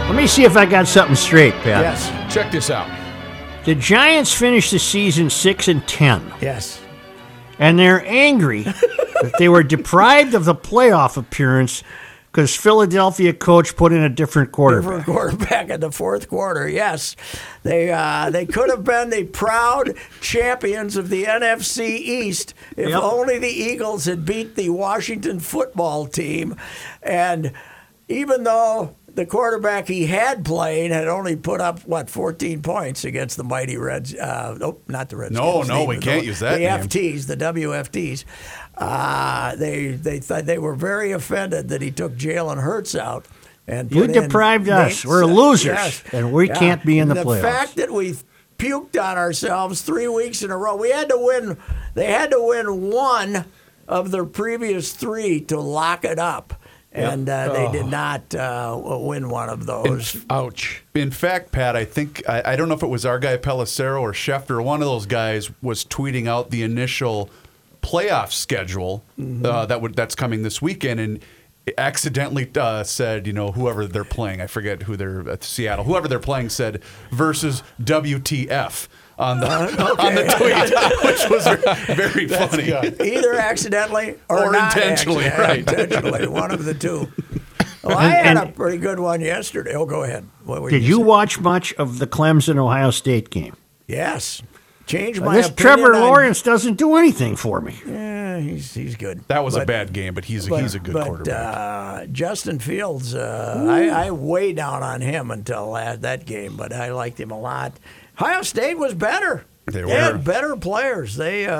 Let me see if I got something straight, Pat. Yes. Check this out. The Giants finished the season 6-10, Yes. and they're angry that they were deprived of the playoff appearance because Philadelphia coach put in a different quarterback. Quarterback in the fourth quarter. Yes, they could have been the proud champions of the NFC East if only the Eagles had beat the Washington football team. And even though the quarterback he had played had only put up 14 points against the mighty Reds. Not the Reds. No, we can't use that The name. FTs, the WFTs. They thought they were very offended that he took Jalen Hurts out. And You put in deprived us. Nate We're losers, Yes. and we can't be in the playoffs. The fact that we puked on ourselves 3 weeks in a row. We had to win. They had to win one of their previous three to lock it up. And they did not win one of those. Ouch. In fact, Pat, I think, I don't know if it was our guy Pelissero or Schefter, one of those guys was tweeting out the initial playoff schedule that's coming this weekend, and accidentally said, whoever they're playing, I forget who they're at Seattle, whoever they're playing said versus WTF. On the tweet, which was very funny. Either accidentally or not intentionally, right? Intentionally, one of the two. Well, I had a pretty good one yesterday. Oh, go ahead. What were Did you saying? watch much of the Clemson-Ohio State game? Yes. Changed my This opinion. Trevor Lawrence doesn't do anything for me. Yeah, he's good. That was a bad game, but he's a good quarterback. Justin Fields, I way down on him until that game, but I liked him a lot. Ohio State was better. They had better players.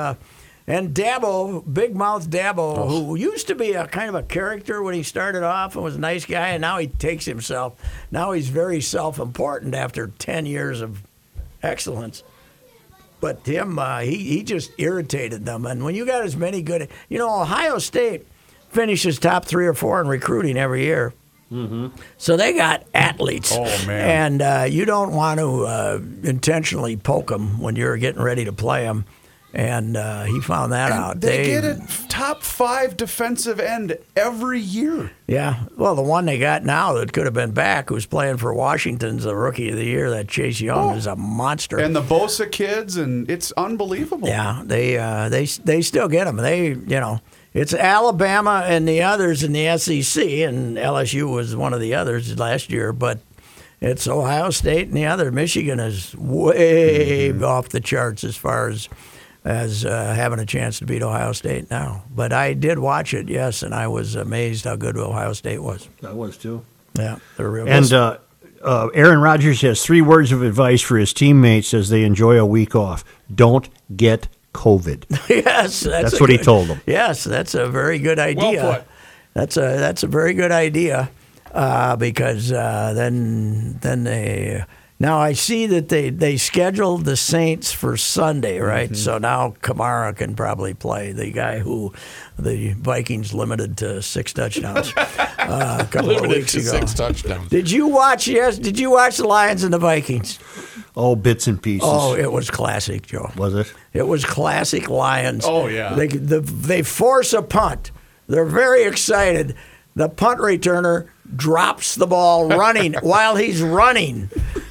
And Dabo, Big Mouth Dabo, who used to be a kind of a character when he started off and was a nice guy, and now he takes himself. Now he's very self-important after 10 years of excellence. But him, he just irritated them. And when you got as many good, Ohio State finishes top 3 or 4 in recruiting every year. Mm-hmm. So they got athletes. Oh, man. And you don't want to intentionally poke them when you're getting ready to play them. And he found that out. They get a top 5 defensive end every year. Yeah. Well, the one they got now that could have been back, who's playing for Washington's the Rookie of the Year, that Chase Young is a monster. And the Bosa kids, and it's unbelievable. Yeah. They still get them. It's Alabama and the others in the SEC, and LSU was one of the others last year, but it's Ohio State and the other. Michigan is way off the charts as far as having a chance to beat Ohio State now. But I did watch it, yes, and I was amazed how good Ohio State was. I was too. Yeah, they're real And good. Aaron Rodgers has 3 words of advice for his teammates as they enjoy a week off. Don't get COVID. Yes, that's what he told them. Yes, that's a very good idea. Well put. That's a very good idea because then they. Now I see that they scheduled the Saints for Sunday, right? Mm-hmm. So now Kamara can probably play, the guy who the Vikings limited to 6 touchdowns a couple of weeks ago. 6 touchdowns. Did you watch the Lions and the Vikings? Oh, bits and pieces. Oh, it was classic, Joe. Was it? It was classic Lions. Oh, yeah. They force a punt. They're very excited. The punt returner drops the ball running while he's running.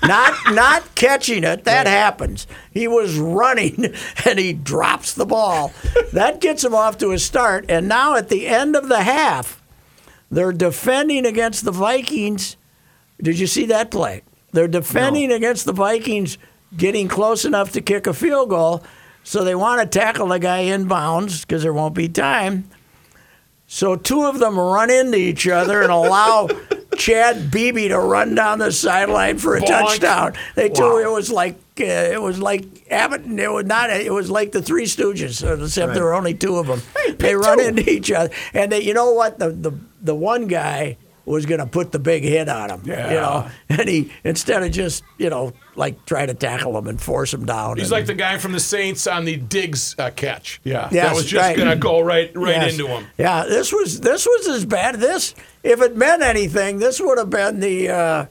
Not catching it. That happens. He was running, and he drops the ball. That gets him off to a start. And now at the end of the half, they're defending against the Vikings. Did you see that play? They're defending against the Vikings, getting close enough to kick a field goal. So they want to tackle the guy inbounds because there won't be time. So 2 of them run into each other and allow Chad Beebe to run down the sideline for a touchdown. It was like Abbott. It was like the Three Stooges, except there were only 2 of them. They run into each other, and you know what? The one guy was going to put the big hit on him, and he, instead of just try to tackle him and force him down. He's like the guy from the Saints on the Diggs catch. Yeah, yes, that was just going to go right into him. Yeah, this was as bad. If it meant anything, this would have been the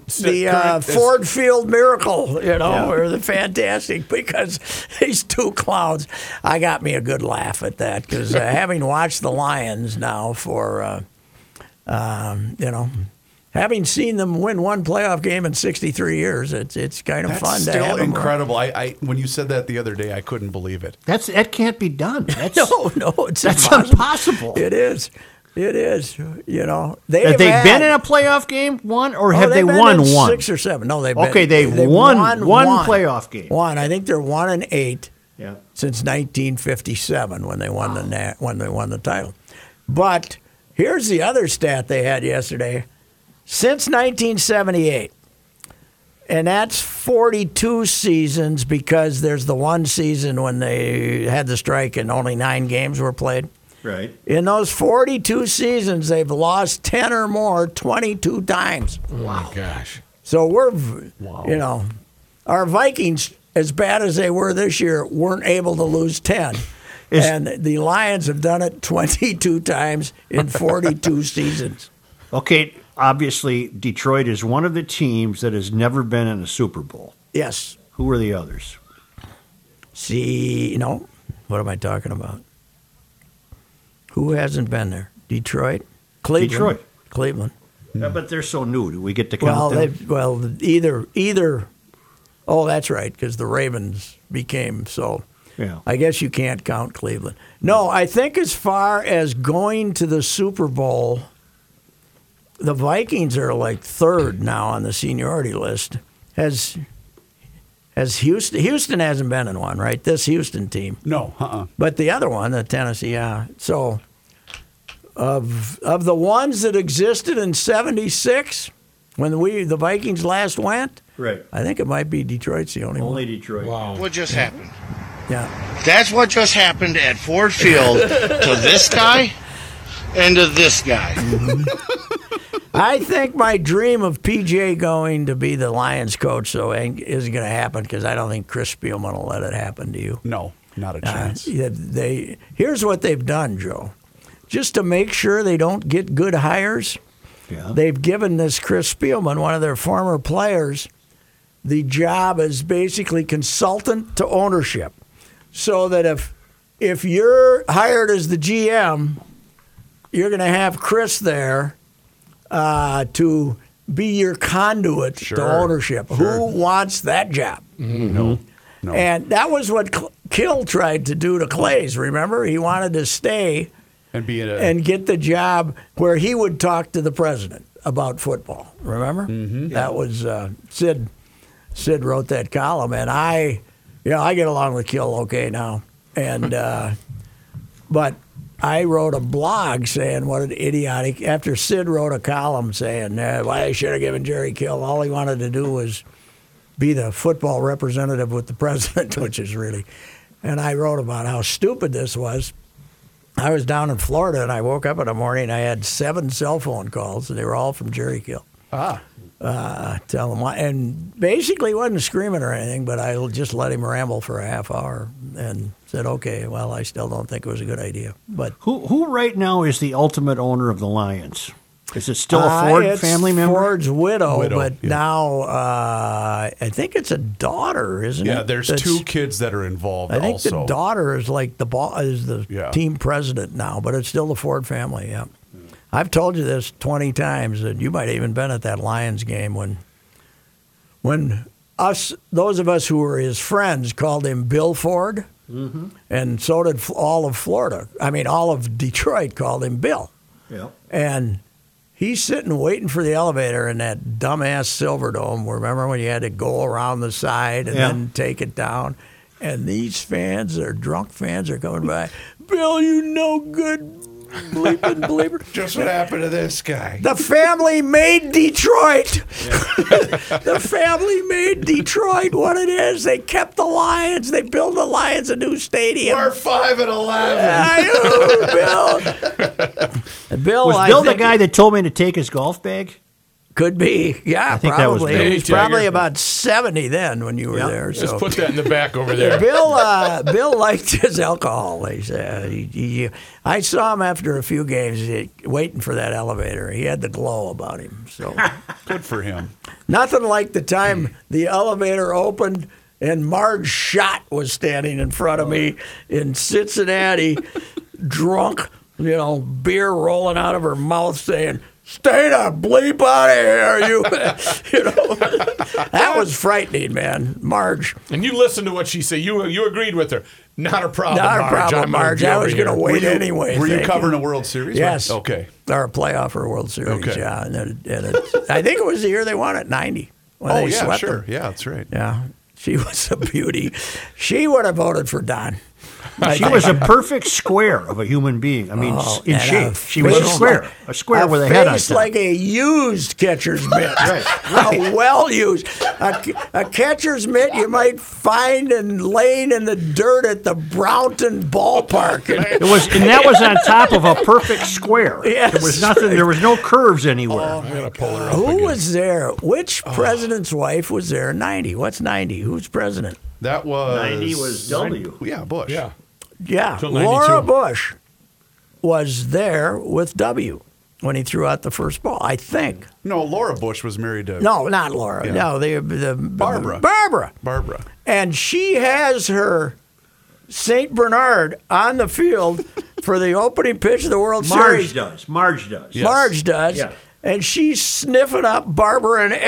Ford Field Miracle, or the Fantastic, because these 2 clowns. I got me a good laugh at that because having watched the Lions now for having seen them win one playoff game in 63 years, it's kind of That's fun to still have them. incredible. I when you said that the other day, I couldn't believe it. That can't be done. That's, No, it's that's impossible. impossible. It is. Have Have they been in a playoff game, one, or have they they've been won in one? 6 or 7. No, they've Okay, been, they've won one playoff game. One. I think they're 1-8 Yeah. since 1957 when they won the title. But here's the other stat they had yesterday. Since 1978, and that's 42 seasons because there's the one season when they had the strike and only 9 games were played. Right. In those 42 seasons, they've lost 10 or more 22 times. Oh my gosh. So our Vikings, as bad as they were this year, weren't able to lose 10. And the Lions have done it 22 times in 42 seasons. Okay, obviously, Detroit is one of the teams that has never been in a Super Bowl. Yes. Who are the others? What am I talking about? Who hasn't been there? Detroit? Cleveland? Detroit. Cleveland. Yeah, but they're so new. Do we get to count them? Either. Oh, that's right, because the Ravens became so. Yeah. I guess you can't count Cleveland. No, I think as far as going to the Super Bowl, the Vikings are like third now on the seniority list. Has Houston hasn't been in one, right? This Houston team. No, But the other one, the Tennessee, yeah. So of the ones that existed in 76, when the Vikings last went, Right. I think it might be Detroit's the only one. Only Detroit. Wow. What just happened? Yeah. That's what just happened at Ford Field to this guy and to this guy. I think my dream of PJ going to be the Lions coach isn't going to happen because I don't think Chris Spielman will let it happen to you. no, not a chance. Here's what they've done, Joe. Just to make sure they don't get good hires, they've given this Chris Spielman, one of their former players, the job as basically consultant to ownership. So that if you're hired as the GM, you're going to have Chris there to be your conduit to ownership. Who wants that job? No. And that was what Kill tried to do to Clays, remember? He wanted to stay and get the job where he would talk to the president about football, remember? Mm-hmm. That was Sid wrote that column, and I get along with Kill okay now. And but I wrote a blog saying what an idiotic. After Sid wrote a column saying why I should have given Jerry Kill. All he wanted to do was be the football representative with the president, which is really. And I wrote about how stupid this was. I was down in Florida and I woke up in the morning. I had 7 cell phone calls and they were all from Jerry Kill. Tell him why, and basically wasn't screaming or anything, but I just let him ramble for a half hour and said, "Okay, well, I still don't think it was a good idea." But Who right now is the ultimate owner of the Lions? Is it still a Ford it's family member? Ford's widow, but yeah. now I think it's a daughter, isn't it? Yeah, there's 2 kids that are involved. I think also. the daughter is like the team president now, but it's still the Ford family. Yeah. I've told you this 20 times, and you might have even been at that Lions game when those of us who were his friends called him Bill Ford, and so did all of Florida. I mean, all of Detroit called him Bill. Yeah. And he's sitting waiting for the elevator in that dumbass Silverdome. Remember when you had to go around the side and then take it down? And these drunk fans are coming by. Bill, you no good bleeping bleeper. Just what happened to this guy. The family made Detroit. The family made Detroit what it is. They kept the Lions. They built the Lions a new stadium. We're 5-11. Bill. Bill, Was Bill the guy that told me to take his golf bag? Could be. Yeah, I think that was probably. Bill. He was probably about 70 then when you were there. Just So. put that in the back over there. Bill liked his alcohol. They said I saw him after a few games waiting for that elevator. He had the glow about him. So Good for him. nothing like the time the elevator opened and Marge Schott was standing in front of me in Cincinnati, drunk, beer rolling out of her mouth, saying, Stay the bleep out of here, you. You know, that was frightening, man. Marge. And you listened to what she said. You agreed with her. Not a problem, Not a Marge. problem, I'm gonna Marge. be I over was going to here. wait anyway. Were you thank covering a World Series? Yes. Okay. Or a playoff or a World Series, Okay. yeah. I think it was the year they won it, 90. When Oh, they yeah, swept sure. them. Yeah, that's right. Yeah. She was a beauty. She would have voted for Don. She was a perfect square of a human being. I mean, in and shape. a She was a face square like- with a head on face top. like a used catcher's mitt. A well used. A catcher's mitt you might find and laying in the dirt at the Brownton ballpark. It was, and that was on top of a perfect square. Yes. There was nothing. There was no curves anywhere. I'm going to pull her up Who again. was there? Which president's wife was there in 90? What's 90? Who's president? That was 90 was W. Yeah, Bush. Yeah. Yeah, Till Laura 92. Bush was there with W when he threw out the first ball, I think. No, Laura Bush was married to No, not Laura. Yeah. No, the Barbara. Barbara. And she has her St. Bernard on the field for the opening pitch of the World Marge Series. does. Marge does. Yes. Marge does. Yeah. And she's sniffing up Barbara and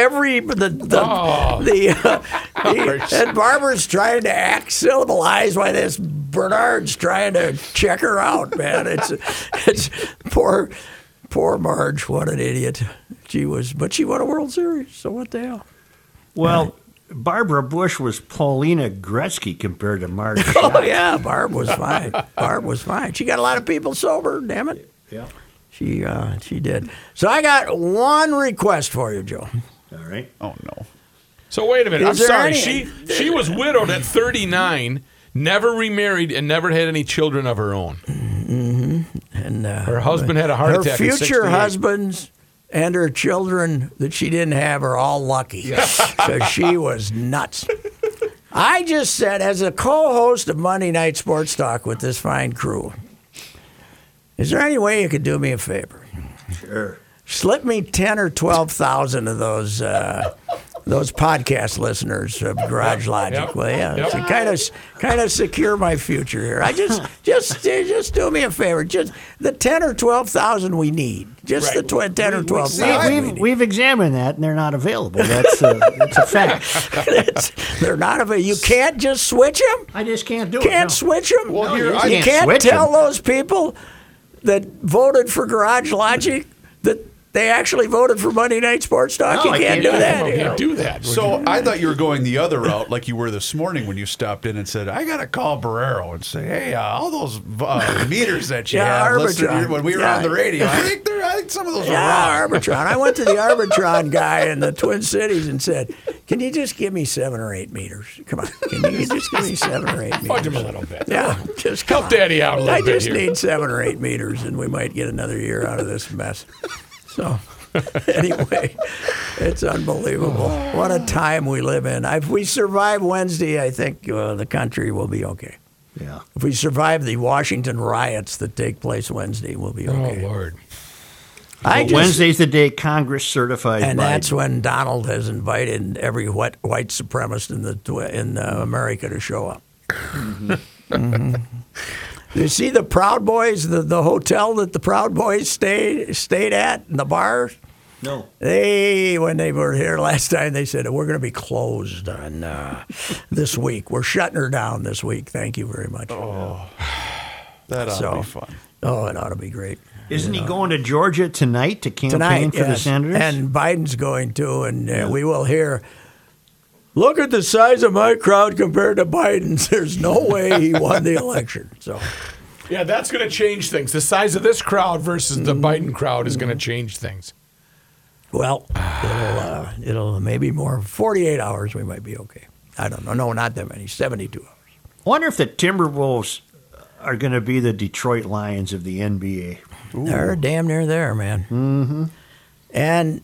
and Barbara's trying to act civilized while this Bernard's trying to check her out, man. It's poor Marge. What an idiot but she won a World Series. So what the hell? Well, Barbara Bush was Paulina Gretzky compared to Marge. Oh yeah, Barb was fine. Barb was fine. She got a lot of people sober. Damn it. Yeah. She did. So I got one request for you, Joe. All right. Oh no. So wait a minute. I'm Is there sorry. any- She was widowed at 39, never remarried, and never had any children of her own. And Her husband had a heart her attack. at future 68. husbands and her children that she didn't have are all lucky because she was nuts. I just said, as a co-host of Monday Night Sports Talk with this fine crew, is there any way you could do me a favor? Sure. Slip me 10 or 12,000 of those podcast listeners of Garage Logic. Yep. Well, yeah, Yep. to kind of secure my future here. I just do me a favor. Just the 10 or 12,000 we need. Just Right. the 10 or 12,000 we need. We've examined that, and they're not available. That's a fact. They're not available. You can't just switch them. I just can't do it. Can't no. switch them. Well, here, you I can't can't switch tell 'em. those people that voted for Garage Logic that they actually voted for Monday Night Sports Talk. No, you I can't can't do do that. You can't do that. So I thought you were going the other route, like you were this morning when you stopped in and said, "I got to call Barrero and say, hey, all those meters that you Yeah, have listed Arbitron. here when we were Yeah. on the radio, I think some of those are Yeah, wrong." Arbitron. I went to the Arbitron guy in the Twin Cities and said, "Can you just give me 7 or 8 meters? Come on, can you just give me 7 or 8 Fudge him meters?" a little bit. Yeah, just come Help on. Daddy out a little I bit just here. need 7 or 8 meters, and we might get another year out of this mess. So, anyway, it's unbelievable. What a time we live in. If we survive Wednesday, I think the country will be okay. Yeah. If we survive the Washington riots that take place Wednesday, we'll be okay. Oh, Lord. I just- Wednesday's the day Congress certifies And Biden. that's when Donald has invited every white supremacist in America to show up. Mm-hmm. You see the Proud Boys, the hotel that the Proud Boys stayed at, and the bars. No. When they were here last time, they said we're going to be closed on this week. We're shutting her down this week. Thank you very much. That ought So- to be fun. Oh, it ought to be great. Isn't he going to Georgia tonight to campaign Tonight, for the yes. Senators? And Biden's going to, and we will hear, look at the size of my crowd compared to Biden's. There's no way he won the election. So, Yeah, that's going to change things. The size of this crowd versus the Biden crowd is going to change things. well, it'll maybe more. 48 hours, we might be okay. I don't know. No, not that many. 72 hours. I wonder if the Timberwolves are going to be the Detroit Lions of the NBA. They're damn near there, man. Mm-hmm. And,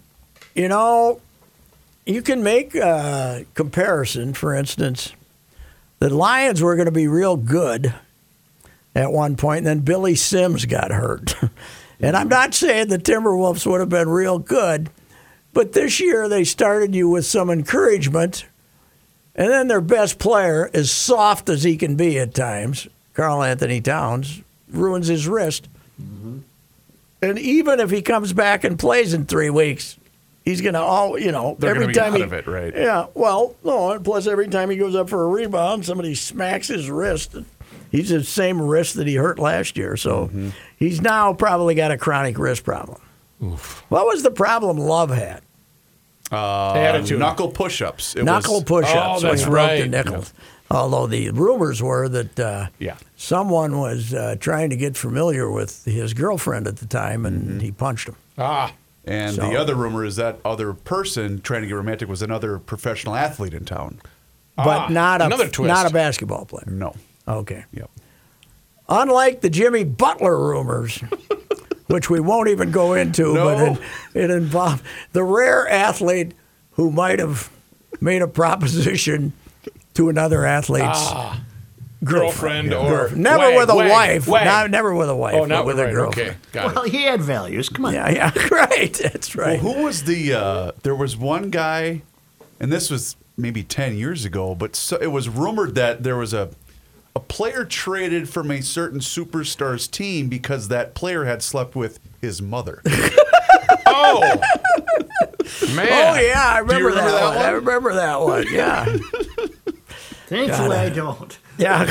you can make a comparison, for instance. The Lions were going to be real good at one point, and then Billy Sims got hurt. And I'm not saying the Timberwolves would have been real good, but this year they started you with some encouragement, and then their best player, as soft as he can be at times, Karl Anthony Towns, ruins his wrist. And even if he comes back and plays in 3 weeks, he's going to They're every gonna be time out he, of it, right? Yeah. Well, no. And plus, every time he goes up for a rebound, somebody smacks his wrist. He's the same wrist that he hurt last year, so he's now probably got a chronic wrist problem. Oof. What was the problem Love had? Attitude. Knuckle push-ups. Knuckle push-ups. Oh, that's when he broke the right. nickels. Although the rumors were that Yeah. someone was trying to get familiar with his girlfriend at the time, and he punched him. And So- the other rumor is that other person trying to get romantic was another professional athlete in town. But not another twist. not a basketball player. No. Okay. Yep. Unlike the Jimmy Butler rumors, which we won't even go into, No. but it involved the rare athlete who might have made a proposition to another athlete's Girlfriend or never with a wife. Wag. Never with a wife. Oh, not but with right, a girlfriend. Okay, got it. Well, he had values. Come on. Yeah, right. That's right. Well, who was the? There was one guy, and this was maybe 10 years ago, but it was rumored that there was a player traded from a certain superstar's team because that player had slept with his mother. Oh, man. Oh yeah, I remember, remember that one? I remember that one. Yeah, Thankfully, I don't. yeah.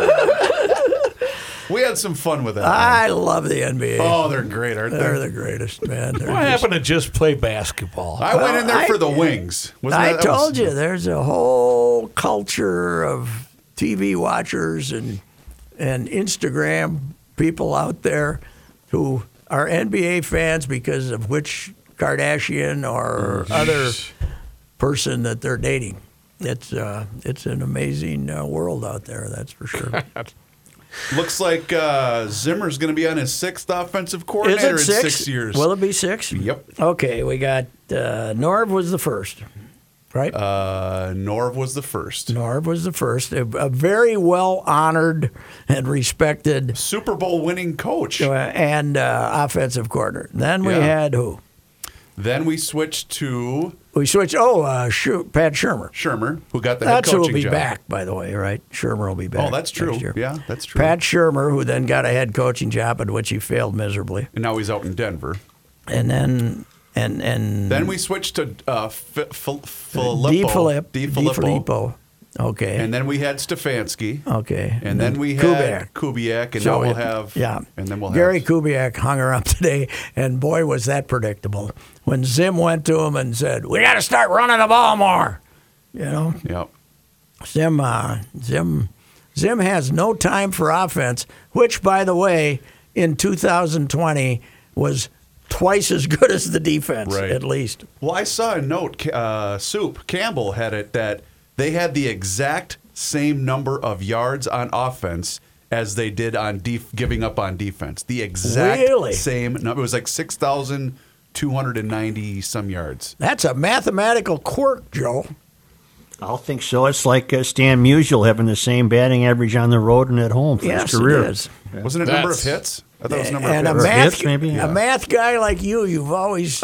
We had some fun with that. I love the NBA. Oh, they're great, aren't They're they? the greatest, man. They're What just- happened to just play basketball? I went in there I- for the wings. Wasn't I that told you, there's a whole culture of TV watchers and Instagram people out there who are NBA fans because of which Kardashian or other person that they're dating. It's an amazing world out there, that's for sure. Looks like Zimmer's going to be on his 6th offensive Is coordinator it in 6 years. Will it be 6? Yep. Okay, we got Norv was the first, right? Norv was the first. Norv was the first. A very well honored and respected Super Bowl winning coach. and offensive coordinator. Then we Yeah. had who? Then we switched to We switched. Pat Shermer. Shermer, who got the head That's who coaching will be job. back, by the way, right? Shermer will be back. Oh, that's true. next year. Yeah, that's true. Pat Shermer, who then got a head coaching job, at which he failed miserably, And now he's out in Denver. and then Then we switched to Filippo. DiFilippo. Okay. And then we had Stefanski. Okay. And then we had Kubiak. And now we'll have. Yeah. And then we'll Gary have. Kubiak hung her up today, and boy, was that predictable. When Zim went to him and said, "We got to start running the ball more," Yep. Zim has no time for offense, which, by the way, in 2020 was twice as good as the defense, Right. at least. Well, I saw a note. Soup Campbell had it that they had the exact same number of yards on offense as they did on giving up on defense. The exact Really? same number. It was like 6,290 some yards. That's a mathematical quirk, Joe. I'll think so. It's like Stan Musial having the same batting average on the road and at home for Yes, his career. it is. Wasn't it number of That's- hits? I thought it was number And of a hits. math, hits, maybe? a math guy like you've always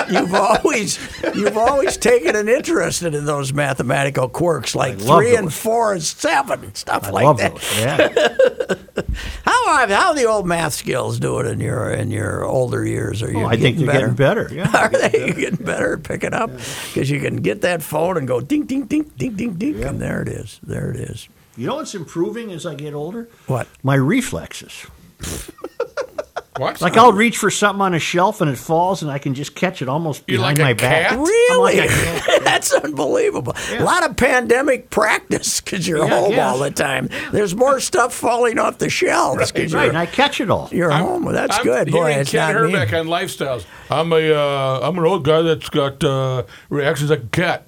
taken an interest in those mathematical quirks, like I love 3 and those. 4 and 7, stuff I like love that. those. Yeah. How are the old math skills doing in your older years? Are you? I think they're getting better. Yeah. Are they getting better at picking up? Because you can get that phone and go ding, ding, ding, ding, ding, ding, and there it is. There it is. You know what's improving as I get older? What? My reflexes. What? Like I'll reach for something on a shelf and it falls and I can just catch it almost You're behind like a my back. cat? Really? I'm like a cat. That's unbelievable. A lot of pandemic practice because you're Yeah, home yes. all the time. There's more stuff falling off the shelves because Right, and I catch it all. you're home. That's I'm good. Boy, hearing it's Ken not me. Herbeck on Lifestyles. I'm an old guy that's got reactions like a cat.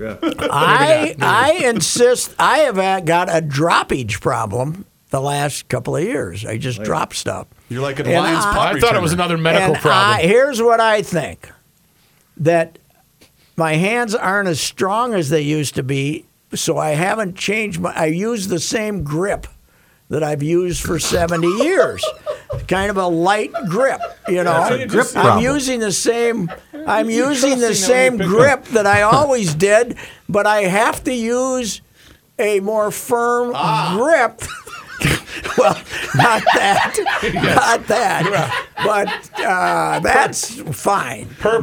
I insist. I have got a droppage problem the last couple of years. I just drop stuff. You're like an And Lions punt I thought it was returner. another medical And problem. here's what I think: that my hands aren't as strong as they used to be, so I haven't changed. I use the same grip that I've used for 70 years. Kind of a light grip, you know. That's a grip I'm problem. using the same. I'm using the trusting same them to pick grip that I always did, but I have to use a more firm grip Well, not that. Not that. But that's fine. Purple.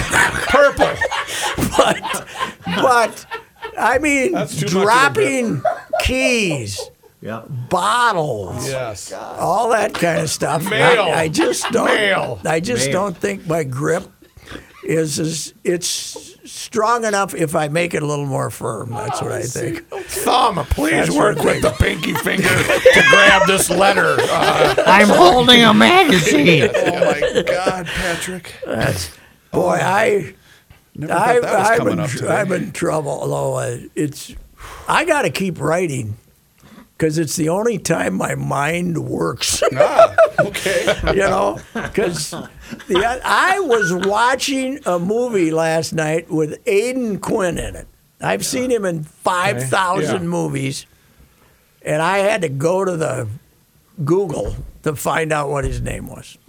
But I mean, That's too much of a dropping keys, Yeah. bottles, Yes. all that kind of stuff. Mail. I just don't. Mail. I just Mail. don't think my grip is it's strong enough if I make it a little more firm. That's what I think. Thumb, please That's work what with the pinky finger to grab this letter. I'm holding a magazine. Oh my God, Patrick! Boy, Never thought that was coming up today. I'm in trouble. Although I got to keep writing because it's the only time my mind works. Okay. Because I was watching a movie last night with Aidan Quinn in it. I've seen him in 5,000 Yeah. movies, and I had to go to the Google to find out what his name was.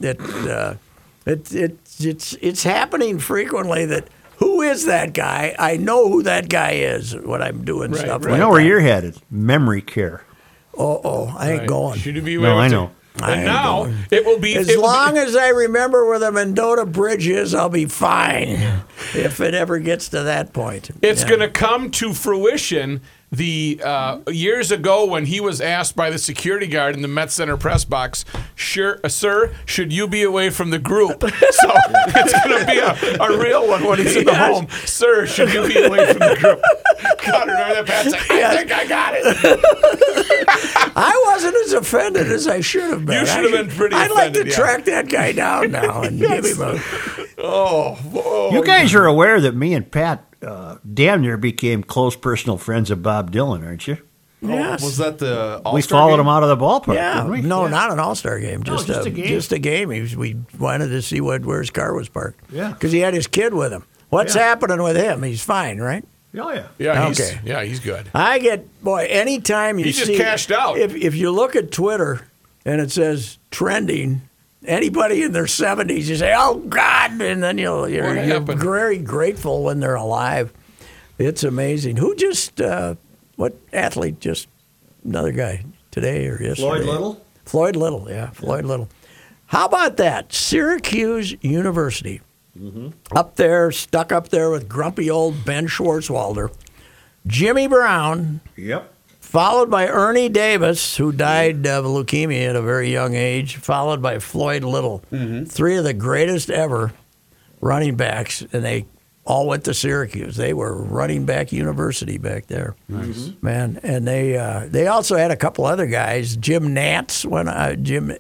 It's happening frequently that. Who is that guy? I know who that guy is when I'm doing Right, stuff right. You like know where that. you're headed. Memory care. I ain't going. Should be No, I know. I And ain't now going. it will be As it will long be, as I remember where the Mendota Bridge is, I'll be fine. If it ever gets to that point. it's Yeah. going to come to fruition. The years ago when he was asked by the security guard in the Met Center press box, sir, should you be away from the group? So it's going to be a real one when he's in the home. Sir, should you be away from the group? God, remember that, Pat? I think I got it. I wasn't as offended as I should have been. You should have been pretty I'd like to offended, yeah. track that guy down now and give him a. Oh, You guys are aware that me and Pat damn near became close personal friends of Bob Dylan, aren't you? Yes. Was that the All-Star We followed game? him out of the ballpark, Yeah, didn't we? no, not an All-Star game. Just, just a game. Just a game. We wanted to see where his car was parked. Yeah. because he had his kid with him. What's Yeah. happening with him? He's fine, right? Oh, yeah. yeah, he's good. I get anytime you He see just cashed out. If you look at Twitter and it says trending, anybody in their 70s, you say, "Oh God," and then you're happened? very grateful when they're alive. It's amazing. Who just what athlete just another guy today or yesterday? Floyd Little? Floyd Little, yeah, Floyd Little. How about that? Syracuse University. Up there, stuck up there with grumpy old Ben Schwartzwalder, Jimmy Brown, Yep. followed by Ernie Davis, who died of leukemia at a very young age, followed by Floyd Little. Three of the greatest ever running backs, and they all went to Syracuse. They were running back university back there. Nice. Man, and they also had a couple other guys. Jim Nance, Jim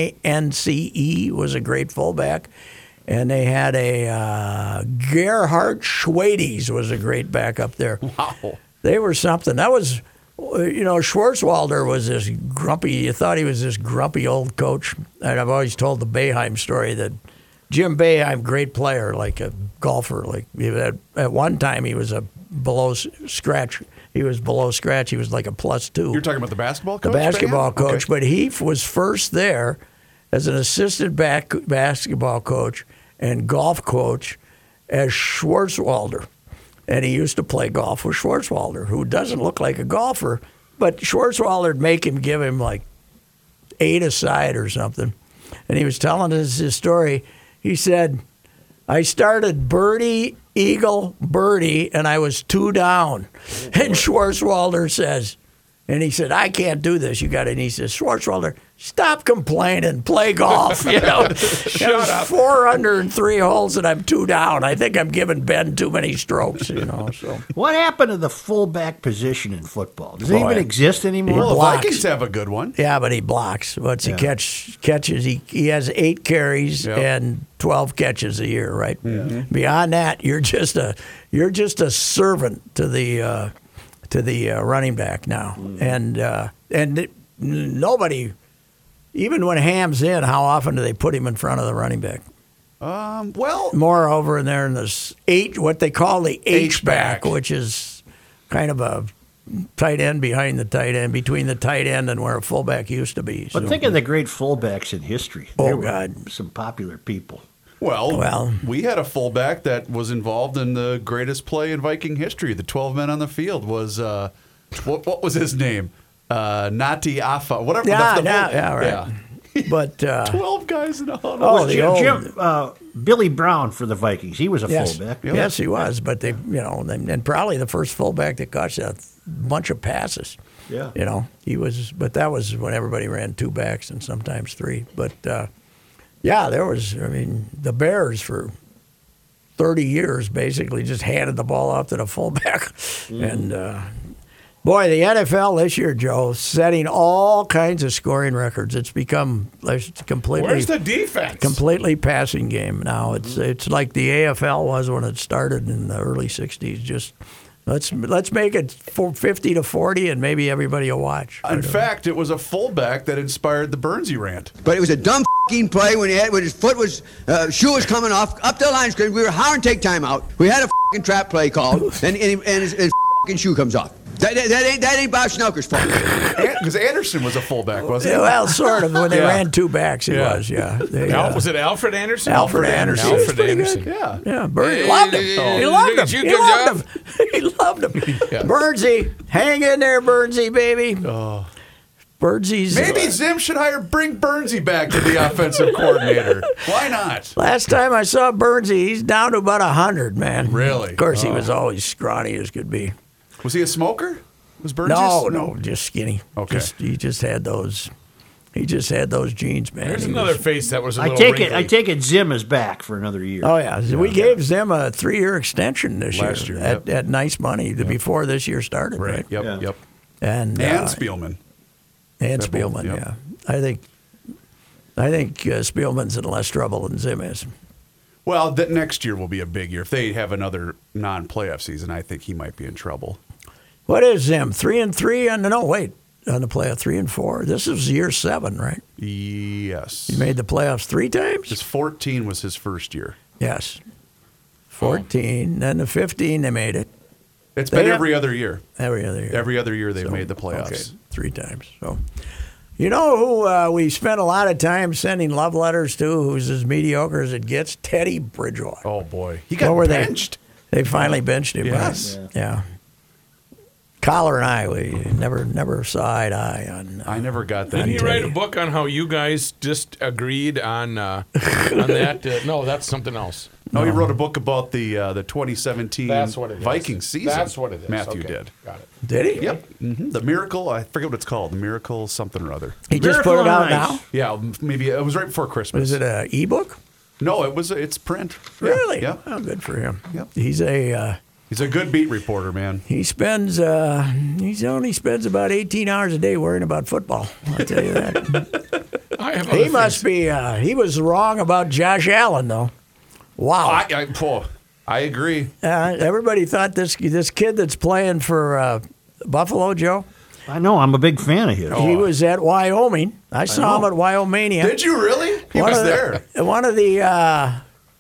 Nance was a great fullback. And they had a Gerhard Schwades was a great back up there. Wow. They were something. That was, Schwartzwalder was this grumpy. You thought he was this grumpy old coach. And I've always told the Boeheim story that Jim Boeheim, great player, like a golfer. Like at one time, he was below scratch. He was below scratch. He was like a +2. You're talking about the basketball The coach? basketball Boeheim? coach, Okay. but he was first there as an assistant basketball coach and golf coach as Schwartzwalder. And he used to play golf with Schwartzwalder, who doesn't look like a golfer, but Schwartzwalder would make him give him like 8 aside or something. And he was telling us his story. He said, I started birdie, eagle, birdie, and I was 2 down. And Schwartzwalder says, and he said, I can't do this. You got it. And he says, Schwartzwalder, stop complaining. Play golf. Shut up. 4 under and 3 holes, and I'm 2 down. I think I'm giving Ben too many strokes. So What happened to the fullback position in football? Does it Boy. even exist anymore? Well, the blocks. Vikings have a good one. yeah, but he blocks. Once he catches, he has 8 carries Yep. and 12 catches a year. Right. Beyond that, you're just a servant to the running back now, and nobody. Even when Ham's in, how often do they put him in front of the running back? Well, Moreover, in there in this what they call the H-back, H-back. which is kind of a tight end behind the tight end, between the tight end and where a fullback used to be. But So- think of the great fullbacks in history. Oh, There were God. some popular people. Well. we had a fullback that was involved in the greatest play in Viking history. The 12 men on the field was what was his name? Nati Afa, whatever. Yeah, right. Yeah. But 12 guys in a huddle. oh, the old, Billy Brown for the Vikings. He was a yes, fullback. yes, he was. But they, and probably the first fullback that caught a bunch of passes. Yeah. He was. But that was when everybody ran two backs and sometimes three. But yeah, there was. I mean, the Bears for 30 years basically just handed the ball off to the fullback, and. Boy, the NFL this year, Joe, setting all kinds of scoring records. It's become completely. Where's the defense? Completely passing game now. It's like the AFL was when it started in the early '60s. Just let's make it 50-40, and maybe everybody will watch. In fact, it was a fullback that inspired the Bernsey rant. But it was a dumb f***ing play when his foot was, shoe was coming off, up the line scrimmage. We were howling take timeout. We had a f***ing trap play called, and his f***ing shoe comes off. That ain't Bob Schnauker's fault. Because Anderson was a fullback, wasn't he? Well, sort of. When they ran two backs, he was. Yeah. Was it Alfred Anderson? Alfred Anderson. Alfred Anderson. Yeah. Yeah, Bernie loved him. He loved him. He loved him. He loved him. Bernsey, hang in there, Bernsey, baby. Bernsey's. Maybe Zim should bring Bernsey back to the offensive coordinator. Why not? Last time I saw Bernsey, he's down to about 100, man. Really? Of course, he was always scrawny as could be. Was he a smoker? Was Bernsey? No, just skinny. Okay. He just had those. He just had those genes, man. There's another face that was a I little take wrinkly. it. I take it. Zim is back for another year. Oh yeah, we gave Zim a 3-year extension this Last year, at nice money before this year started, right? Yep, Yeah. yep. And Spielman. and They're both, Spielman, yep. yeah. I think Spielman's in less trouble than Zim is. Well, that next year will be a big year. If they have another non-playoff season, I think he might be in trouble. What is Zim? 3-3 on the playoff 3-4. This is year 7, right? Yes. He made the playoffs 3 times. His 14 was his first year. Yes, 14. Then the 15 they made it. It's been They every other year. Every other year. Every other year they've So, made the playoffs. Okay, 3 times. So, you know who we spent a lot of time sending love letters to, who's as mediocre as it gets? Teddy Bridgewater. Oh boy, he What got were benched. They finally benched him. Yes. Right? Yeah. Collar and I, we never saw eye to eye on. I never got that. Didn't he either. write a book on how you guys just agreed on that? No, that's something else. No, he wrote a book about the 2017 That's what it is. Vikings season. That's what it is. Matthew Okay, did. Got it. Did he? Yep. The Miracle. I forget what it's called. The Miracle something or other. He just Miracle put it on out Ice. now. Yeah, maybe it was right before Christmas. Is it an ebook? No, it's print. Yeah, Really? Yeah. Oh, good for him. Yep. He's a. He's a good beat reporter, man. He spends. He only spends about 18 hours a day worrying about football. I'll tell you that. I have He must be. He was wrong about Josh Allen, though. Wow. I agree. Everybody thought this kid that's playing for Buffalo, Joe. I know. I'm a big fan of his. He was at Wyoming. I saw him at Wyomania. Did you really? He was there. One of the,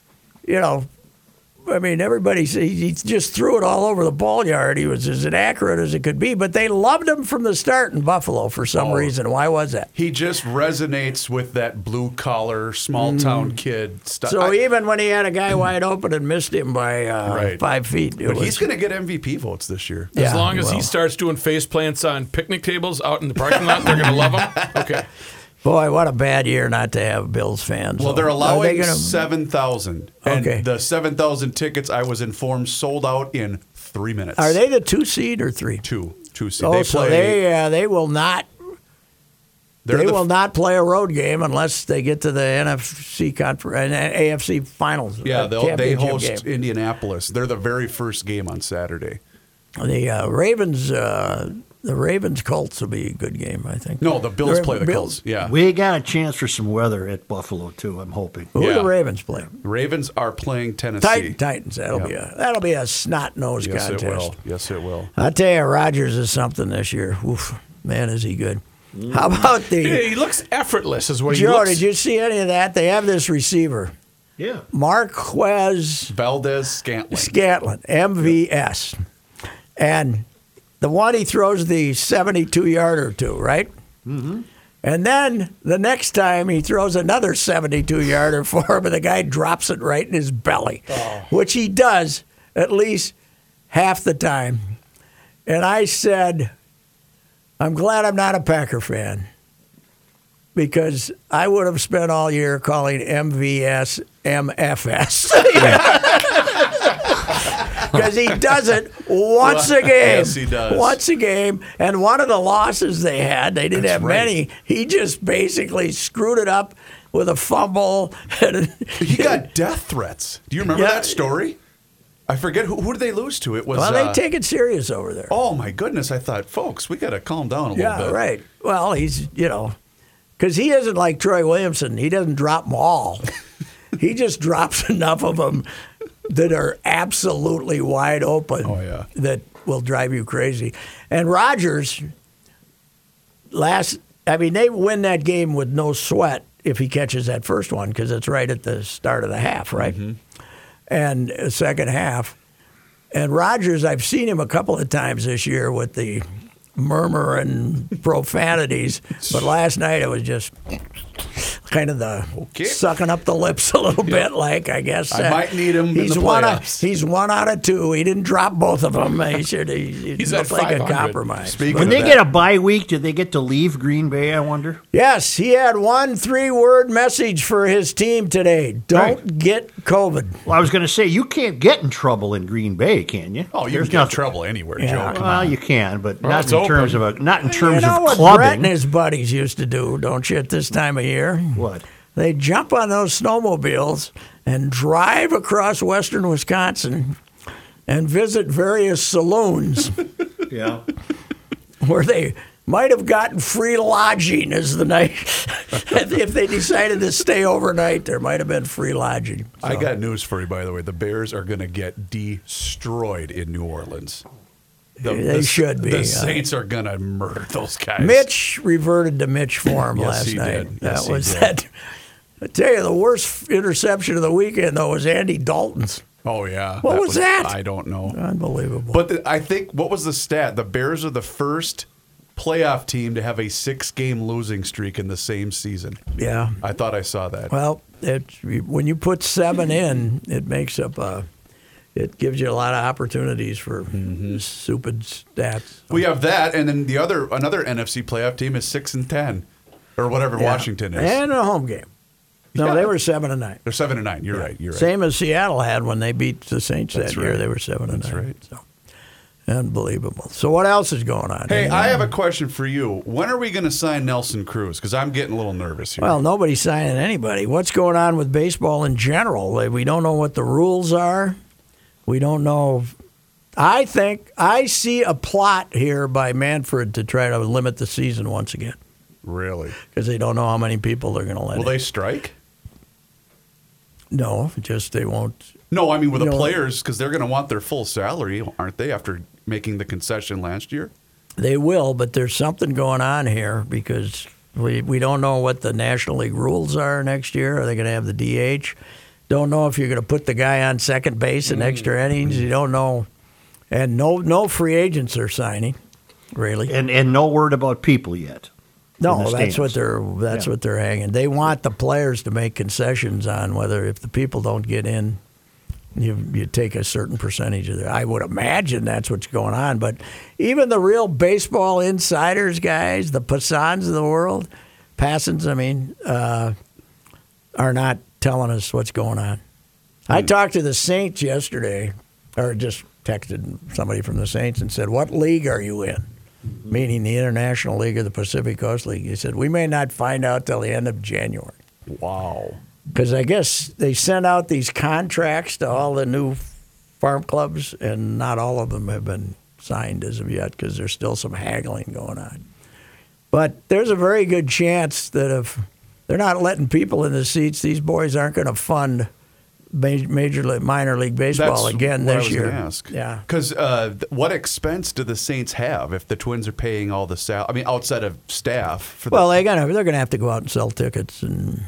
I mean, everybody he just threw it all over the ball yard. He was as inaccurate as it could be, but they loved him from the start in Buffalo for some reason. Why was that? He just resonates with that blue collar, small town kid stuff. So even when he had a guy wide open and missed him by 5 feet, but he's going to get MVP votes this year. As long as he starts doing face plants on picnic tables out in the parking lot, they're going to love him. Okay. Boy, what a bad year not to have Bills fans. Well, they're Are they allowing gonna- 7,000. And Okay. the 7,000 tickets, I was informed, sold out in 3 minutes. Are they the 2 seed or 3? Two seed. Oh, They so play. they will not. They will not play a road game unless they get to the NFC conference and AFC finals. Yeah, they championship host game. Indianapolis. They're the very first game on Saturday. The Ravens. The Ravens Colts will be a good game, I think. No, the Bills The play the Bills. Colts. Yeah, We got a chance for some weather at Buffalo too. I'm hoping. Who do Yeah. the Ravens play? Ravens are playing Tennessee. Titans. That'll be a snot nosed Yes, contest. it will. Yes, it will. I tell you, Rodgers is something this year. Oof, man, is he good? How about the He looks effortless, is what he Joe? looks. Did you see any of that? They have this receiver, Yeah. Marquez Valdez Scantling. Scantlin, MVS, and the one he throws the 72-yarder to, right? Mm-hmm. And then the next time he throws another 72-yarder for him, and the guy drops it right in his belly, which he does at least half the time. And I said, I'm glad I'm not a Packer fan because I would have spent all year calling MVS MFS. Because he does it once a game. Yes, he does. Once a game. And one of the losses they had, they didn't have right. many, he just basically screwed it up with a fumble. He got death threats. Do you remember Yeah. that story? I forget who did they lose to. It was Well, they take it serious over there. oh my goodness! I thought, folks, we got to calm down a little Yeah, bit. right. Well, he's, because he isn't like Troy Williamson. He doesn't drop them all. He just drops enough of them that are absolutely wide open. Oh, yeah. That will drive you crazy. And Rodgers, they win that game with no sweat if he catches that first one because it's right at the start of the half, right? Mm-hmm. And the second half. And Rodgers, I've seen him a couple of times this year with the murmur and profanities, but last night it was just kind of the sucking up the lips a little bit, like I guess. I might need him in the playoffs. He's 1 out of 2. He didn't drop both of them. He's at like a 500. compromise. Speaking When of they that, get a bye week, do they get to leave Green Bay, I wonder? Yes, he had one 3-word message for his team today. Don't Right. get COVID. Well, I was going to say, you can't get in trouble in Green Bay, can you? oh, you There's can get in nothing- trouble anywhere, Yeah. Joe. Come Well, on. you can, but Well, not it's in open. terms of You know what clubbing. Brett and his buddies used to do, don't you, at this time of year? What? They jump on those snowmobiles and drive across western Wisconsin and visit various saloons Yeah. where they might have gotten free lodging as the night. If they decided to stay overnight, there might have been free lodging. I got news for you, by the way. The Bears are going to get destroyed in New Orleans. They should be. The Saints are going to murder those guys. Mitch reverted to Mitch form Yes, last he night. did. Yes, That he was did. that. I tell you, the worst interception of the weekend, though, was Andy Dalton's. Oh, yeah. What was that? I don't know. Unbelievable. But I think, what was the stat? The Bears are the first playoff team to have a 6-game losing streak in the same season. Yeah. I thought I saw that. Well, when you put 7 in, it makes up it gives you a lot of opportunities for stupid stats. We have that, and then another NFC playoff team is 6-10, or whatever Yeah. Washington is. And a home game. No, Yeah. they were 7-9. They're 7-9. You're right. You're right. Same as Seattle had when they beat the Saints That's that year. right. They were 7-9. That's right. So, unbelievable. So what else is going on? Hey, Anything? I have a question for you. When are we going to sign Nelson Cruz? Because I'm getting a little nervous here. Well, nobody's signing anybody. What's going on with baseball in general? We don't know what the rules are. We don't know. I think I see a plot here by Manfred to try to limit the season once again Really? because they don't know how many people they're going to let Will in. they strike? No, just they won't. No, I mean with the No. players, because they're going to want their full salary, aren't they, after making the concession last year? They will, but there's something going on here because we don't know what the National League rules are next year. Are they going to have the DH? Don't know if you're going to put the guy on second base in extra innings. You don't know. And no free agents are signing, really. And no word about people yet. in No, the that's what stands. that's what they're hanging. They want the players to make concessions on whether if the people don't get in, you take a certain percentage of their. I would imagine that's what's going on. But even the real baseball insiders, guys, the Passans of the world, Passans, are not telling us what's going on. I talked to the Saints yesterday, or just texted somebody from the Saints and said, "What league are you in?" Meaning the International League or the Pacific Coast League. He said, "We may not find out till the end of January." Wow. Because I guess they sent out these contracts to all the new farm clubs, and not all of them have been signed as of yet because there's still some haggling going on. But there's a very good chance that if they're not letting people in the seats, these boys aren't going to fund minor league baseball again what this I was year. Gonna ask. Yeah. Because what expense do the Saints have if the Twins are paying all the outside of staff? For Well, they're gonna have to go out and sell tickets, and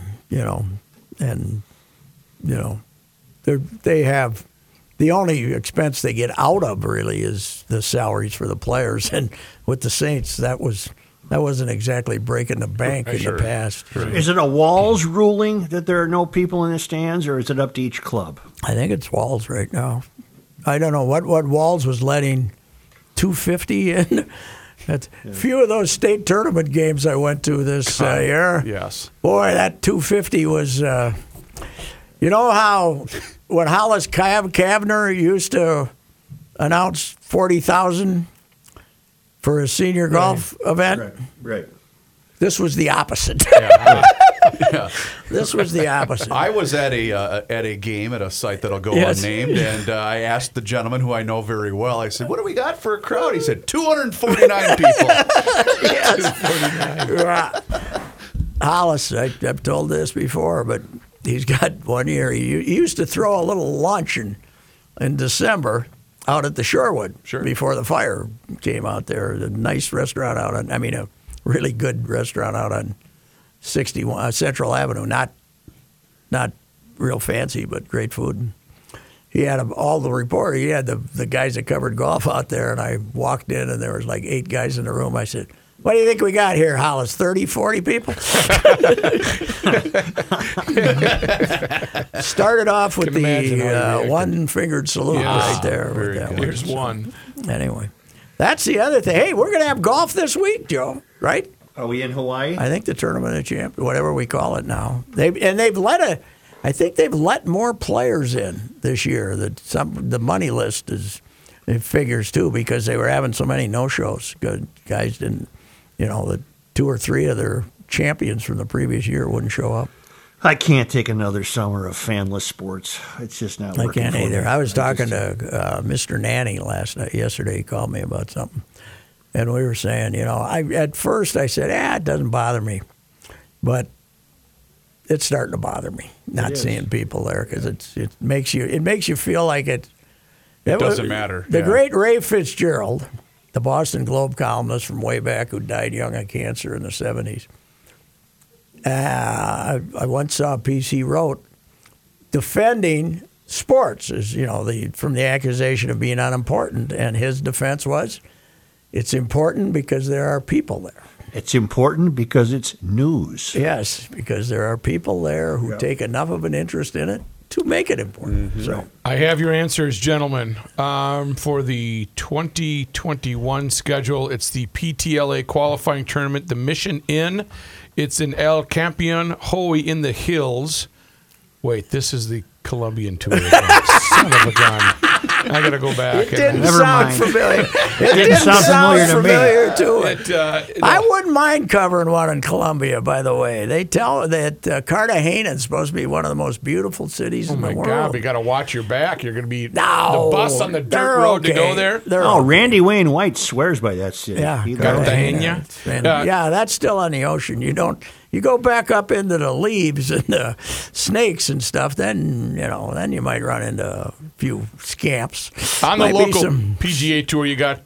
they have the only expense they get out of really is the salaries for the players, and with the Saints that wasn't exactly breaking the bank in the past. Is it a Walls ruling that there are no people in the stands, or is it up to each club? I think it's Walls right now. I don't know what Walls was letting 250 in. That's few of those state tournament games I went to this year. Yes. Boy, that 250 was. You know how when Hollis Kavner used to announce 40,000 for a senior golf event? Right. This was the opposite. Yeah. This was the opposite. I was at a game at a site that'll go Yes. unnamed, and I asked the gentleman who I know very well. I said, "What do we got for a crowd?" He said, 249 people. Hollis, I've told this before, but he's got one year. He used to throw a little luncheon in December out at the Shorewood before the fire came out there. A nice restaurant out on, a really good restaurant out on 61 Central Avenue. Not real fancy, but great food. He had all the reporters. He had the guys that covered golf out there, and I walked in, and there was like 8 guys in the room. I said, "What do you think we got here, Hollis? 30, 40 people?" Started off with the one-fingered salute right there. With that Here's one. Anyway, that's the other thing. Hey, we're going to have golf this week, Joe, right? Are we in Hawaii? I think the Tournament of Champions, whatever we call it now. I think they've let more players in this year. The money list it figures too, because they were having so many no-shows. Good guys didn't, the 2 or 3 of their champions from the previous year wouldn't show up. I can't take another summer of fanless sports. It's just not I working can't for either. me. I was talking to Mr. Nanny yesterday. He called me about something. And we were saying, at first I said, it doesn't bother me. But it's starting to bother me, not seeing people there, because it makes you feel like it doesn't matter. The great Ray Fitzgerald, the Boston Globe columnist from way back who died young of cancer in the 70s. I once saw a piece he wrote defending sports, from the accusation of being unimportant, and his defense was, it's important because there are people there. It's important because it's news. Yes, because there are people there who take enough of an interest in it to make it important. Mm-hmm. So I have your answers, gentlemen. For the 2021 schedule, it's the PTLA qualifying tournament, the Mission Inn. It's in El Campeon, Hawaii in the hills. Wait, this is the Colombian tour. Son of a gun. I got to go back. it didn't Never sound mind. familiar. It didn't sound familiar to me. I wouldn't mind covering one in Colombia, by the way. They tell that Cartagena is supposed to be one of the most beautiful cities in the world. Oh, my God. We got to watch your back. You're going to be No, the bus on the dirt they're road to okay. go there. They're Oh, okay. Randy Wayne White swears by that city. Yeah, Cartagena. Yeah, that's still on the ocean. You go back up into the leaves and the snakes and stuff, then you might run into a few scamps. On the Might be local some- PGA Tour, you got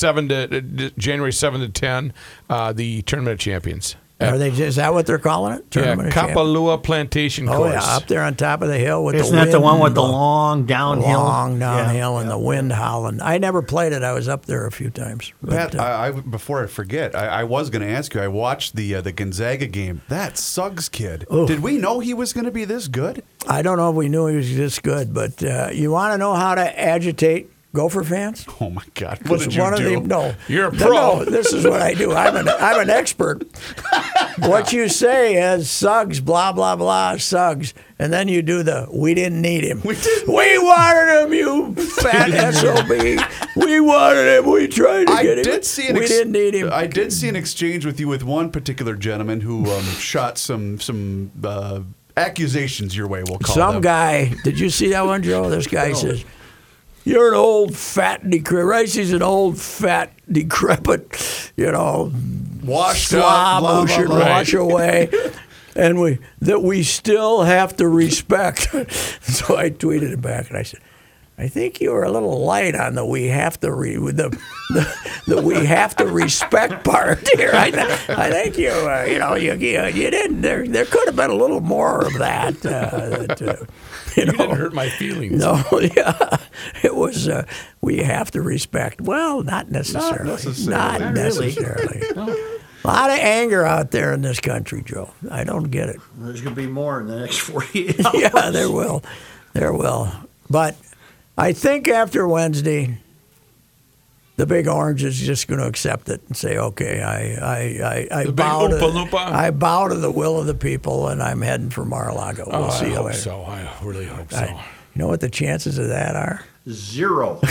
January 7 to 10, the Tournament of Champions. Is that what they're calling it? Yeah, Tournament of Champions? Kapalua Plantation Oh Course. yeah, up there on top of the hill with Isn't the wind. that the one with the long downhill? long downhill Yeah. and the wind howling. I never played it. I was up there a few times. But, Pat, I before I forget, I was going to ask you. I watched the Gonzaga game. That Suggs kid. Did we know he was going to be this good? I don't know if we knew he was this good, but you want to know how to agitate Gopher fans? Oh my God! What did you One of do? no, You're a No, pro. this is what I do. I'm an expert. What you say is Suggs, blah blah blah, Suggs, and then you do the we didn't need him. We wanted him, you fat SOB. We wanted him. We tried to get him. We didn't need him. I did see an exchange with you with one particular gentleman who shot some accusations your way. We'll call Some them. guy. Did you see that one, Joe? This guy says, "You're an old fat decrepit." Rice's an old fat decrepit. washed slob up, who should blah, blah, blah. wash away, and we still have to respect. So I tweeted it back and I said, I think you were a little light on the we have to the we have to respect part here. I think you didn't. There could have been a little more of that. You didn't hurt my feelings. No, yeah, it was. We have to respect. Well, not necessarily. Not necessarily. A lot of anger out there in this country, Joe. I don't get it. There's going to be more in the next 48 hours. Yeah, there will. There will. But I think after Wednesday, the Big Orange is just going to accept it and say, okay, I The big bow to Oompa Loompa? I bow to the will of the people, and I'm heading for Mar-a-Lago. We'll see I you hope later. so. I really hope so. You know what the chances of that are? 0.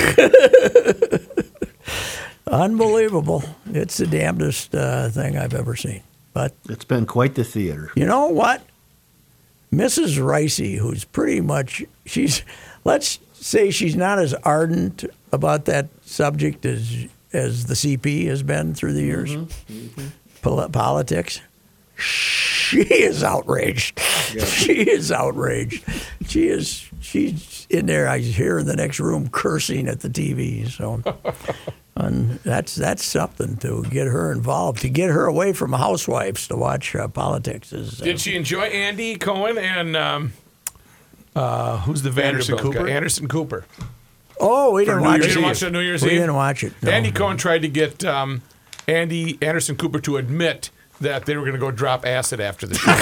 Unbelievable. It's the damnedest thing I've ever seen. But It's been quite the theater. you know what? Mrs. Ricey, who's pretty much, let's say she's not as ardent about that subject as the CP has been through the years, politics. She is outraged. She is outraged. She's in there. I hear her in the next room cursing at the TV. So, and that's something to get her involved, to get her away from housewives to watch politics. Did she enjoy Andy Cohen and who's the Anderson Vanderbilt guy? Cooper? Anderson Cooper. Oh, we didn't New watch Year's it. Eve. Watch it on New Year's We Eve? didn't watch it. No. Andy Cohen tried to get Andy Anderson Cooper to admit that they were going to go drop acid after the show.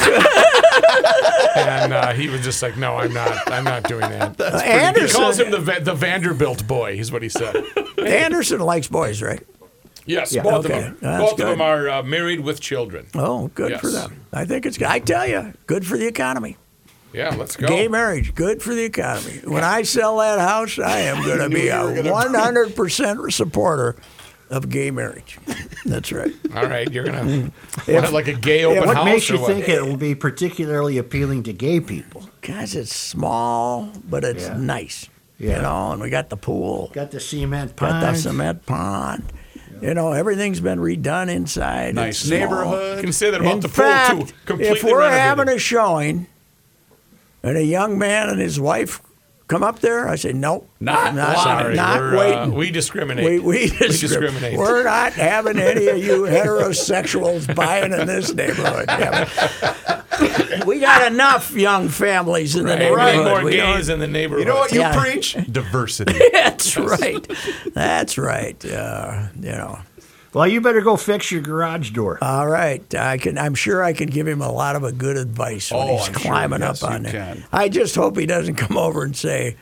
And he was just like, no, I'm not doing that. He Anderson, calls him the Vanderbilt boy, is what he said. Anderson likes boys, right? Yes, Yeah. both Okay. of them. That's Both of good. them are married with children. Oh, good Yes. for them. I think it's good. I tell you, good for the economy. Yeah, let's go. Gay marriage, good for the economy. When I sell that house, I am going to be a 100% supporter of gay marriage. That's right. All right, you're going to want it like a gay open What house makes or you what? think it will be particularly appealing to gay people? Guys, it's small, but it's Yeah. nice. Yeah. You know, and we got the pool, Got the cement got pond. the cement pond. You know, everything's been redone inside. Nice It's small. neighborhood. You can say that about In the fact, pool, too. Completely if we're renovated. having a showing and a young man and his wife come up there, I say, nope. Not Sorry, not we're, waiting. We discriminate. We discriminate. We're not having any of you heterosexuals buying in this neighborhood. We got enough young families in the Right, neighborhood. more We don't- gays in the neighborhood. You know what you Yeah. preach? Diversity. That's right. That's right. You know. Well, you better go fix your garage door. All right, I'm sure I can give him a lot of good advice when Oh, he's I'm sure. climbing Yes, up on you it. can. I just hope he doesn't come over and say,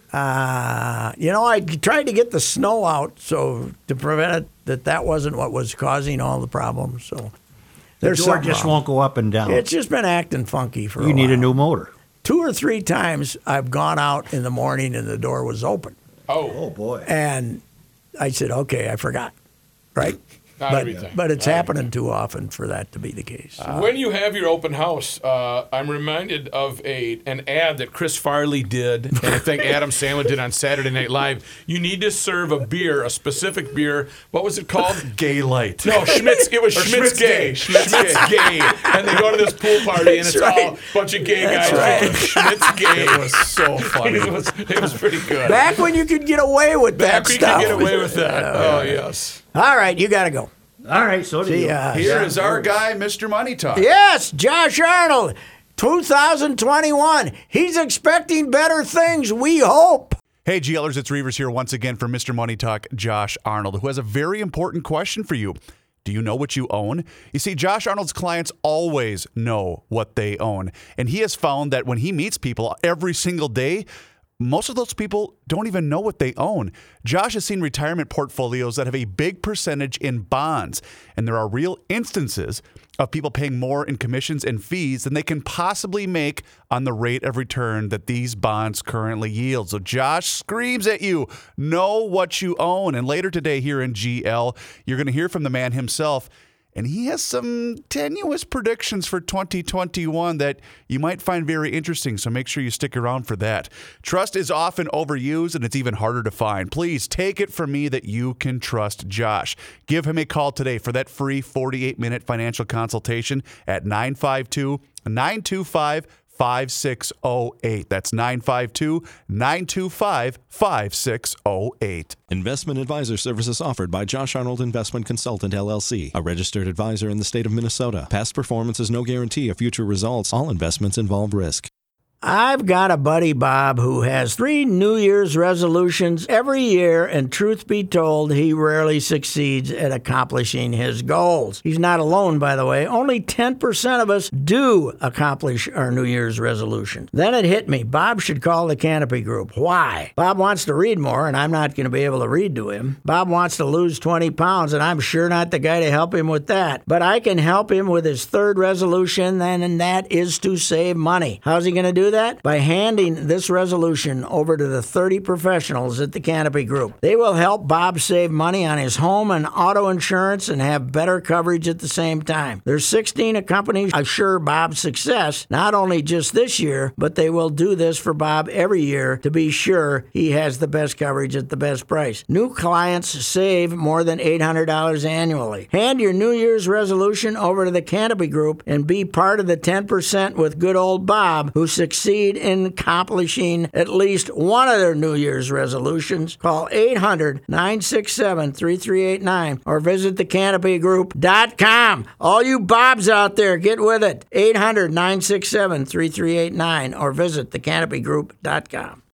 I tried to get the snow out so to prevent it that wasn't what was causing all the problems. So The there's door something just wrong. won't go up and down. It's just been acting funky for You a need a while. new motor. 2 or 3 times I've gone out in the morning and the door was open, Oh, boy. and I said, okay, I forgot, right? Not everything. But it's happening too often for that to be the case. When you have your open house, I'm reminded of an ad that Chris Farley did, and I think Adam Sandler did on Saturday Night Live. You need to serve a beer, a specific beer. What was it called? Gay light. No, Schmitz. It was Or Schmitz Schmitz Gay. Gay. Schmitz Gay. And they go to this pool party, and it's That's right. all a bunch of gay That's guys. right. drinking Schmitz Gay. It was so funny. It was pretty good. Back when you could get away with Back that we stuff. could get away with that. Oh, yes. All right, you got to go. All right, so do See you. ya. Here is our guy, Mr. Money Talk. Yes, Josh Arnold, 2021. He's expecting better things, we hope. Hey, GLers, it's Reavers here once again for Mr. Money Talk, Josh Arnold, who has a very important question for you. Do you know what you own? You see, Josh Arnold's clients always know what they own. And he has found that when he meets people every single day, most of those people don't even know what they own. Josh has seen retirement portfolios that have a big percentage in bonds, and there are real instances of people paying more in commissions and fees than they can possibly make on the rate of return that these bonds currently yield. So Josh screams at you, know what you own. And later today here in GL, you're going to hear from the man himself. And he has some tenuous predictions for 2021 that you might find very interesting, so make sure you stick around for that. Trust is often overused, and it's even harder to find. Please take it from me that you can trust Josh. Give him a call today for that free 48-minute financial consultation at 952-925-5608. That's 952-925-5608. Investment advisor services offered by Josh Arnold Investment Consultant, LLC, a registered advisor in the state of Minnesota. Past performance is no guarantee of future results. All investments involve risk. I've got a buddy, Bob, who has 3 New Year's resolutions every year, and truth be told, he rarely succeeds at accomplishing his goals. He's not alone, by the way. Only 10% of us do accomplish our New Year's resolution. Then it hit me. Bob should call the Canopy Group. Why? Bob wants to read more, and I'm not going to be able to read to him. Bob wants to lose 20 pounds, and I'm sure not the guy to help him with that. But I can help him with his 3rd resolution, and that is to save money. How's he going to do that? By handing this resolution over to the 30 professionals at the Canopy Group. They will help Bob save money on his home and auto insurance and have better coverage at the same time. There's 16 companies assure Bob's success, not only just this year, but they will do this for Bob every year to be sure he has the best coverage at the best price. New clients save more than $800 annually. Hand your New Year's resolution over to the Canopy Group and be part of the 10% with good old Bob who succeed in accomplishing at least one of their New Year's resolutions. Call 800-967-3389 or visit thecanopygroup.com. All you Bobs out there, get with it. 800-967-3389 or visit thecanopygroup.com.